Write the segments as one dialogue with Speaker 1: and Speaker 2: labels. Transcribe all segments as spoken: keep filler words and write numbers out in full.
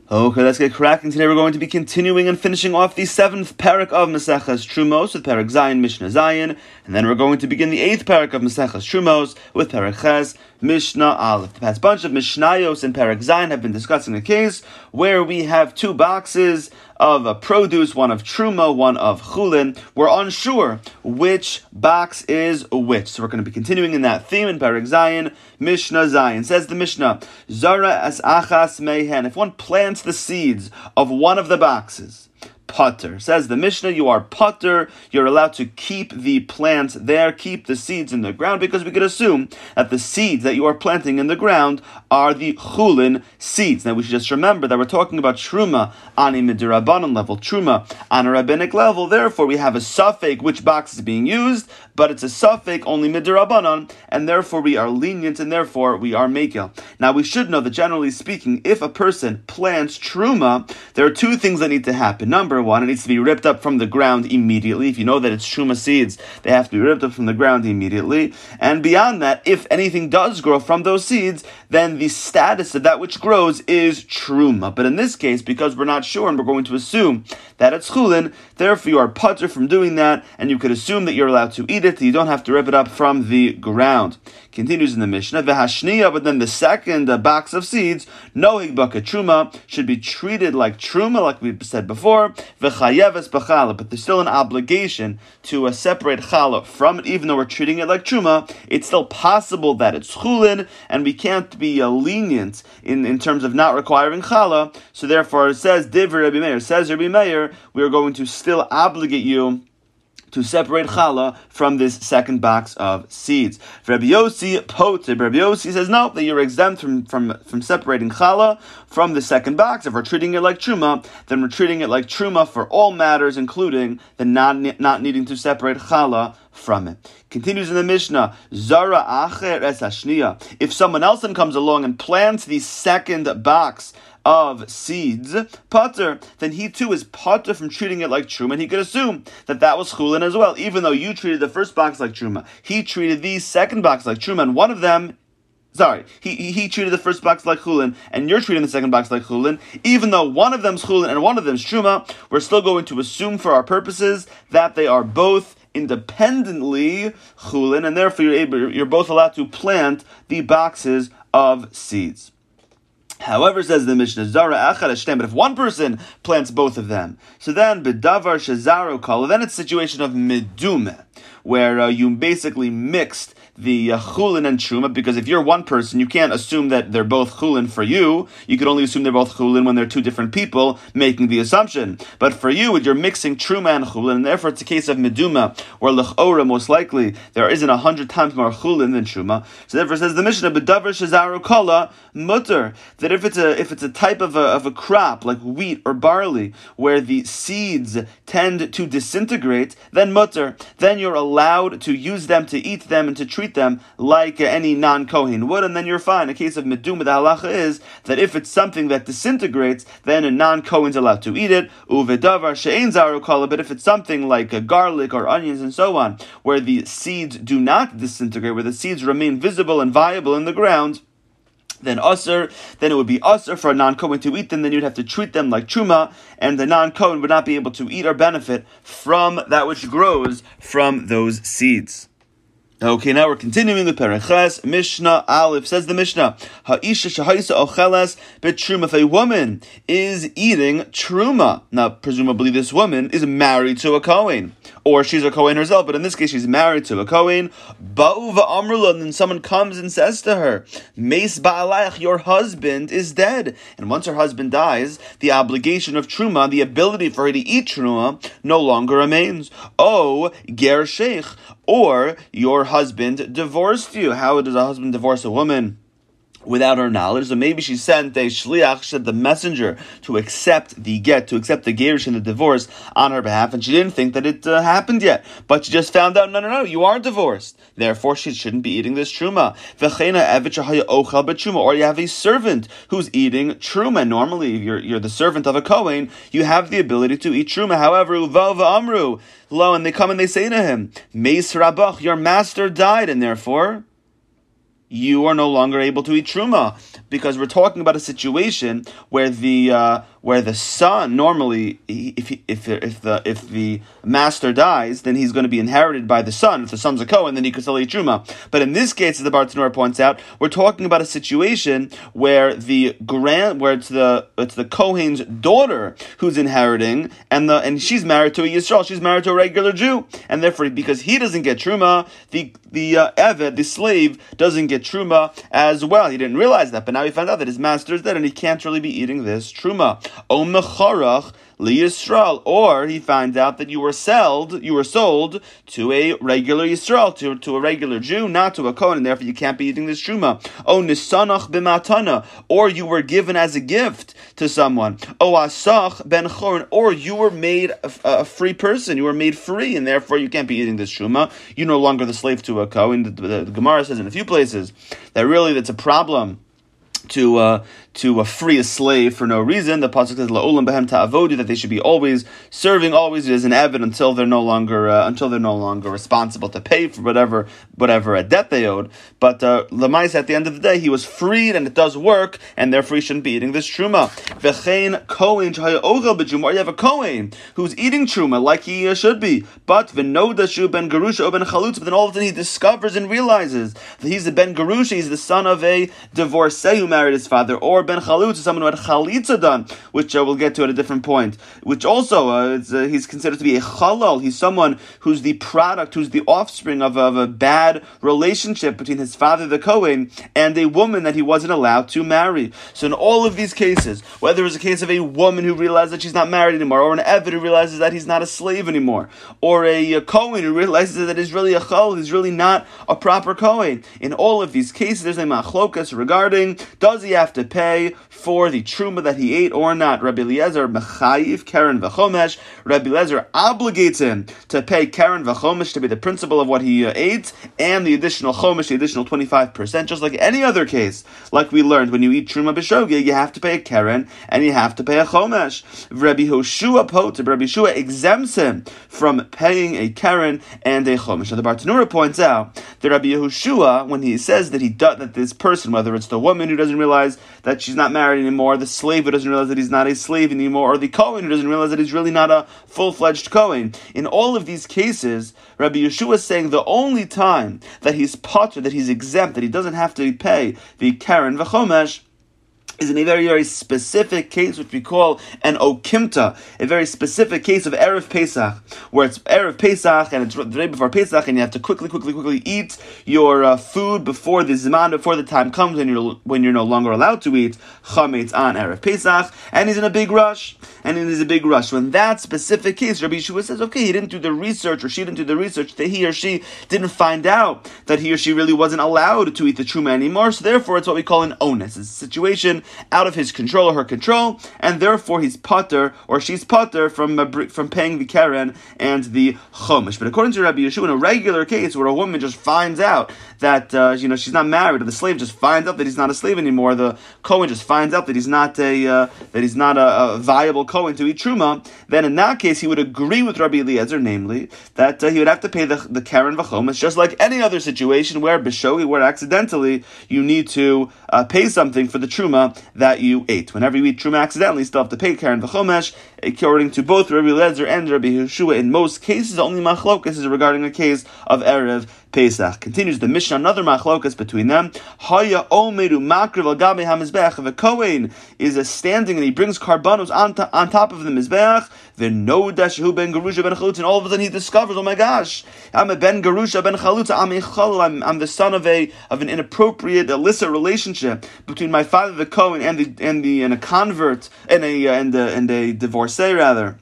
Speaker 1: Okay, let's get cracking. Today we're going to be continuing and finishing off the seventh parak of Maseches Trumos with parak Zayin, Mishnah Zayin, and then we're going to begin the eighth parak of Maseches Trumos with parak Ches, Mishnah Aleph. The past bunch of Mishnayos and parak Zayin have been discussing a case where we have two boxes of a produce, one of Truma, one of Chulin. We're unsure which box is which. So we're going to be continuing in that theme in parak Zayin, Mishnah Zayin. Says the Mishnah, Zara as achas mehen. If one plants the seeds of one of the boxes, Potter. Says the Mishnah, you are Potter. You're allowed to keep the plants there, keep the seeds in the ground, because we could assume that the seeds that you are planting in the ground are the Chulin seeds. Now we should just remember that we're talking about Truma on a Midirabanan level, Truma on a rabbinic level. Therefore, we have a suffix which box is being used, but it's a suffix only Midirabanan, and therefore we are lenient, and therefore we are Mekel. Now we should know that generally speaking, if a person plants Truma, there are two things that need to happen. Number one, it needs to be ripped up from the ground immediately. If you know that it's Truma seeds, they have to be ripped up from the ground immediately. And beyond that, if anything does grow from those seeds, then the status of that which grows is Truma. But in this case, because we're not sure and we're going to assume that it's Chulin, therefore you are Potter from doing that, and you could assume that you're allowed to eat it. You don't have to rip it up from the ground. Continues in the Mishnah, V'hashniya, but then the second uh, box of seeds, Nohig baka Truma, should be treated like Truma, like we said before, V'chayeves b'chala, but there's still an obligation to uh, separate chala from it, even though we're treating it like Truma. It's still possible that it's Chulin, and we can't be uh, lenient in, in terms of not requiring chala, so therefore it says, Divrei Rabbi Meir, says Rabbi Meir, we are going to still obligate you to separate challah from this second box of seeds. For Rabbi Yossi, Potib, Rabbi Yossi says no, that you're exempt from, from, from separating challah from the second box. If we're treating it like truma, then we're treating it like truma for all matters, including the not, not needing to separate challah from it. Continues in the Mishnah, Zara acher es hashniya. If someone else then comes along and plants the second box of seeds, Potter, then he too is Potter from treating it like Truma, and he could assume that that was Chulin as well. Even though you treated the first box like Truma, he treated the second box like Truma, and one of them, sorry, he, he, he treated the first box like Chulin, and you're treating the second box like Chulin. Even though one of them's Chulin and one of them's Truma, we're still going to assume for our purposes that they are both independently Chulin, and therefore you're, able, you're both allowed to plant the boxes of seeds. However, says the Mishnah, Zara Echad Hashem, but if one person plants both of them, so then B'davar Shazaru Kala, then it's a situation of Medume, where uh, you basically mixed the uh, Chulin and Truma, because if you're one person, you can't assume that they're both Chulin for you. You could only assume they're both Chulin when they're two different people making the assumption. But for you, you're mixing Truma and Chulin, and therefore it's a case of Meduma, where L'chora, most likely, there isn't a hundred times more Chulin than Truma. So therefore says the Mishnah, B'davar Shazaru Kala, Mutter, that if it's a if it's a type of a, of a crop, like wheat or barley, where the seeds tend to disintegrate, then Mutter, then you're allowed to use them, to eat them, and to treat them like any non-Kohen would, and then you're fine. A case of Meduma, the halacha is that if it's something that disintegrates, then a non-Kohen's allowed to eat it. Uvedavar she'ein zaru kala, but if it's something like a garlic or onions and so on, where the seeds do not disintegrate, where the seeds remain visible and viable in the ground, then usr, then it would be usr for a non-Kohen to eat them, then you'd have to treat them like truma, and the non-Kohen would not be able to eat or benefit from that which grows from those seeds. Okay, now we're continuing with Perechas, Mishnah Aleph. Says the Mishnah, Ha'isha shahaisa ocheles betruma. If a woman is eating truma, now presumably this woman is married to a Kohen, or she's a Kohen herself, but in this case she's married to a Kohen. Ba'u va'amru, and then someone comes and says to her, Meis ba'alayach, your husband is dead. And once her husband dies, the obligation of truma, the ability for her to eat truma, no longer remains. Oh, ger sheikh, or your husband divorced you. How does a husband divorce a woman without her knowledge? So maybe she sent a shliach, she sent the messenger to accept the get, to accept the gerush and the divorce on her behalf, and she didn't think that it uh, happened yet. But she just found out, no, no, no, you are divorced. Therefore, she shouldn't be eating this truma. Or you have a servant who's eating truma. Normally, if you're, you're the servant of a Kohen, you have the ability to eat truma. However, uvav amru, lo, and they come and they say to him, Meis rabach, your master died, and therefore you are no longer able to eat truma, because we're talking about a situation where the uh, where the son normally, if he, if if the if the master dies, then he's going to be inherited by the son. If the son's a Kohen, then he could still eat truma. But in this case, as the Bartanura points out, we're talking about a situation where the grand where it's the it's the Kohen's daughter who's inheriting, and the and she's married to a Yisrael, she's married to a regular Jew, and therefore because he doesn't get truma, the the uh, Eved, the slave, doesn't get truma as well. He didn't realize that, but now he found out that his master is dead and he can't really be eating this truma. O mecharach li Yisrael, or he finds out that you were sold, you were sold to a regular Yisrael, to, to a regular Jew, not to a Kohen, and therefore you can't be eating this truma. O nisanach b'matana, or you were given as a gift to someone. O asach ben chorin, or you were made a, a free person, you were made free, and therefore you can't be eating this truma. You're no longer the slave to a Kohen. The, the, the Gemara says in a few places that really that's a problem to uh, to uh, free a slave for no reason. The pasuk says la'olam behem ta'avodu, that they should be always serving, always as an eved until they're no longer uh, until they're no longer responsible to pay for whatever whatever a debt they owed. But uh, Lamais, at the end of the day, he was freed, and it does work, and therefore he shouldn't be eating this truma. V'chein kohen shehaya ochel b'truma, or you have a kohen who's eating truma like he uh, should be, but v'noda shu ben gerusha or ben chalutza, but then all of a sudden he discovers and realizes that he's a ben gerusha, he's the son of a divorcee who married his father, or ben chalutza, someone who had chalitza done, which uh, we'll get to at a different point, which also uh, it's, uh, he's considered to be a chalal. He's someone who's the product, who's the offspring of, of a bad relationship between his father, the Kohen, and a woman that he wasn't allowed to marry. So in all of these cases, whether it's a case of a woman who realizes that she's not married anymore, or an Eved who realizes that he's not a slave anymore, or a, a Kohen who realizes that he's really a chalal, he's really not a proper Kohen, in all of these cases, there's a machlokas regarding, does he have to pay for the truma that he ate or not? Rabbi Eliezer mechayiv keren v'chomesh. Rabbi Eliezer obligates him to pay keren v'chomesh, to be the principal of what he uh, ate, and the additional chomesh, the additional twenty-five percent, just like any other case. Like we learned, when you eat truma b'shogeg, you have to pay a keren and you have to pay a chomesh. Rabbi Hoshua potib, Rabbi Shua exempts him from paying a keren and a chomesh. Now the Bartanura points out that Rabbi Yehoshua, when he says that he does, that this person, whether it's the woman who doesn't realize that she's not married anymore, the slave who doesn't realize that he's not a slave anymore, or the Kohen who doesn't realize that he's really not a full-fledged Kohen, in all of these cases, Rabbi Yeshua is saying the only time that he's potter, that he's exempt, that he doesn't have to pay the keren v'chomesh, is in a very, very specific case, which we call an okimta, a very specific case of Erev Pesach, where it's Erev Pesach, and it's the day before Pesach, and you have to quickly, quickly, quickly eat your uh, food before the Zman, before the time comes, and you're, when you're no longer allowed to eat Chametz on Erev Pesach, and he's in a big rush, and it is a big rush. So in that specific case, Rabbi Yeshua says, okay, he didn't do the research, or she didn't do the research, that he or she didn't find out that he or she really wasn't allowed to eat the truma anymore, so therefore it's what we call an onus. It's a situation out of his control or her control, and therefore he's potter, or she's potter, from uh, from paying the keren and the chomesh. But according to Rabbi Yeshua, in a regular case where a woman just finds out that uh, you know she's not married, or the slave just finds out that he's not a slave anymore, the Kohen just finds out that he's not a uh, that he's not a, a viable Kohen to eat truma, then in that case he would agree with Rabbi Eliezer, namely that uh, he would have to pay the the keren v'chomesh, just like any other situation where b'shogi, where accidentally you need to uh, pay something for the truma that you ate. Whenever you eat truma accidentally, you still have to pay keren v'chomesh, according to both Rabbi Eliezer and Rabbi Yeshua. In most cases, only machlokas is regarding a case of Erev Pesach. Continues the Mishnah, another machlokas between them. Haya omeru makriv al gabe hamizbeach. If a Kohen is a standing and he brings karbanos on, to, on top of the mizbeach, then no dashu ben gerusha ben chalutza, and all of a sudden he discovers, oh my gosh, I'm a ben gerusha ben chalutza, I'm a chalal, I'm, I'm the son of a of an inappropriate, illicit relationship between my father the Kohen and the and the and a convert and a and a, and a divorcee rather.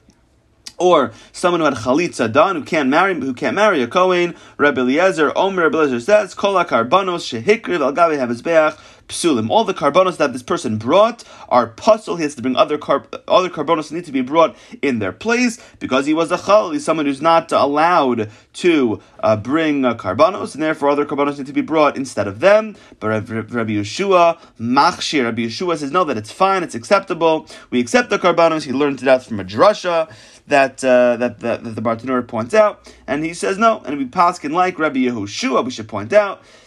Speaker 1: Or someone who had chalitza done, who can't marry, who can't marry a Kohen. Rabbi Eliezer, Omer Rabbi Eliezer says, Kol karbanos shehikriv al gabe hamizbeach psulim. All the karbanos that this person brought are puzzle. He has to bring other car- other karbanos that need to be brought in their place, because he was a chal. He's someone who's not allowed to uh, bring uh, karbanos, and therefore other karbanos need to be brought instead of them. But Rabbi Yeshua, machshir, Rabbi Yeshua says, no, that it's fine, it's acceptable. We accept the karbanos. He learned it out from a drasha that uh, that, that, that the Bartanura points out, and he says no, and we paskin like Rabbi Yehoshua, we should point out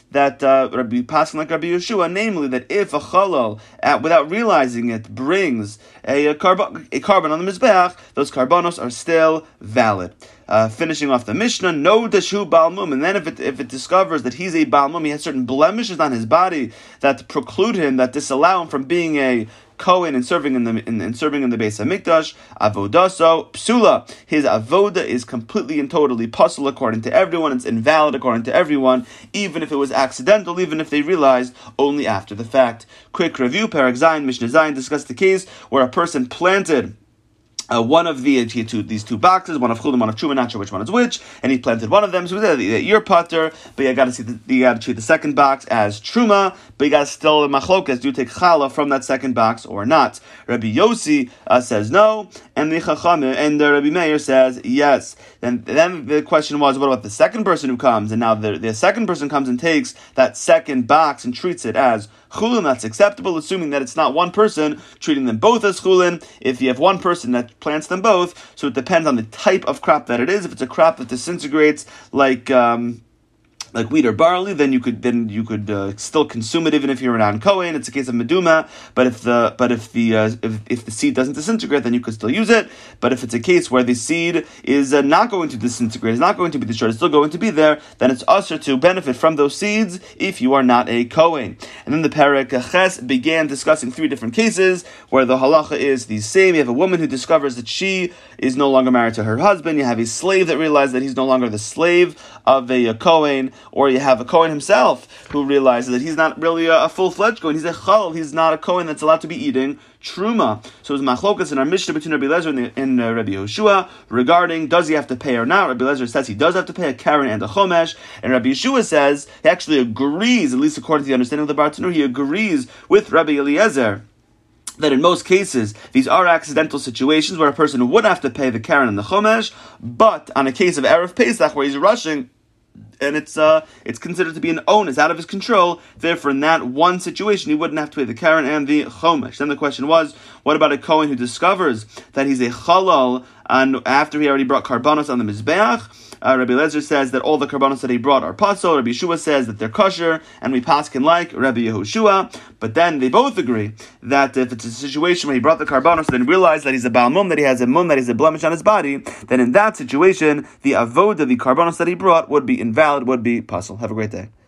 Speaker 1: that uh, Rabbi passing like Rabbi Yeshua, namely that if a chalal, uh, without realizing it, brings a, a, carbon, a carbon on the mizbeach, those carbonos are still valid. Uh, finishing off the Mishnah, no dashu balmum, and then if it if it discovers that he's a balmum, he has certain blemishes on his body that preclude him, that disallow him from being a Kohen and serving in the in, in serving in the Beis Hamikdash, avodaso psula. His avoda is completely and totally puzzle according to everyone. It's invalid according to everyone, even if it was accidental, even if they realized only after the fact. Quick review: Perek Zayin, Mishnah Zayin discussed the case where a person planted Uh, one of the uh, two, these two boxes, one of chulim, one of truma, not sure which one is which, and he planted one of them. So that you're putter, but you got to see the, you got to treat the second box as truma, but you got to still machlokas. Do you take challah from that second box or not? Rabbi Yossi uh, says no, and the Chacham and the Rabbi Meir says yes. Then then the question was, what about the second person who comes? And now the the second person comes and takes that second box and treats it as chulin. That's acceptable, assuming that it's not one person treating them both as chulin. If you have one person that plants them both, so it depends on the type of crop that it is. If it's a crop that disintegrates like um, like wheat or barley, then you could then you could uh, still consume it even if you're a non-Kohen. It's a case of meduma. But if the but if the uh, if, if the seed doesn't disintegrate, then you could still use it. But if it's a case where the seed is uh, not going to disintegrate, it's not going to be destroyed, it's still going to be there, then it's usher to benefit from those seeds if you are not a Kohen. And then the Perek Ches began discussing three different cases where the halacha is the same. You have a woman who discovers that she is no longer married to her husband. You have a slave that realizes that he's no longer the slave of a, a Kohen. Or you have a Kohen himself who realizes that he's not really a, a full-fledged Kohen. He's a Chal. He's not a Kohen that's allowed to be eating Truma. So it's machlokas in our Mishnah between Rabbi Lezer and, the, and uh, Rabbi Yeshua regarding does he have to pay or not. Rabbi Lezer says he does have to pay a Karen and a Chomesh. And Rabbi Yeshua says he actually agrees, at least according to the understanding of the Bartanur, he agrees with Rabbi Eliezer that in most cases, these are accidental situations where a person would have to pay the Karen and the Chomesh, but on a case of Erev Pesach where he's rushing, and it's uh, it's considered to be an onus out of his control. Therefore, in that one situation, he wouldn't have to pay the Karen and the Chomesh. Then the question was, what about a Kohen who discovers that he's a Chalal and after he already brought Karbanos on the Mizbeach? Uh, Rabbi Lezer says that all the Karbanos that he brought are Pasol. Rabbi Yeshua says that they're kosher, and we paskin like Rabbi Yehoshua. But then they both agree that if it's a situation where he brought the Karbanos and then realized that he's a Baal Mum, that he has a Mum, that he's a blemish on his body, then in that situation, the Avoda, the Karbanos that he brought, would be invalid, would be Pasol. Have a great day.